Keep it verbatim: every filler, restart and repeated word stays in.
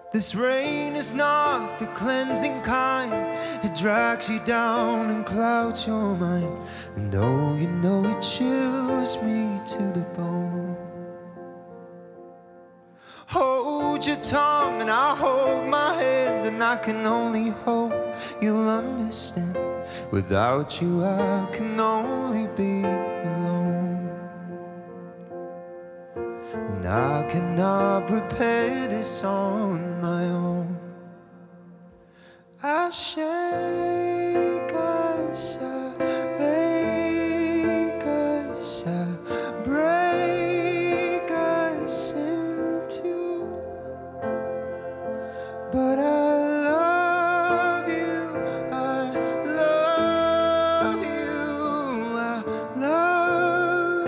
This rain is not the cleansing kind. It drags you down and clouds your mind. And oh, you know it chills me to the bone. Hold your tongue and I'll hold my hand, and I can only hope you'll understand. Without you I can only be alone, and I cannot prepare this on my own. I shake, I shake.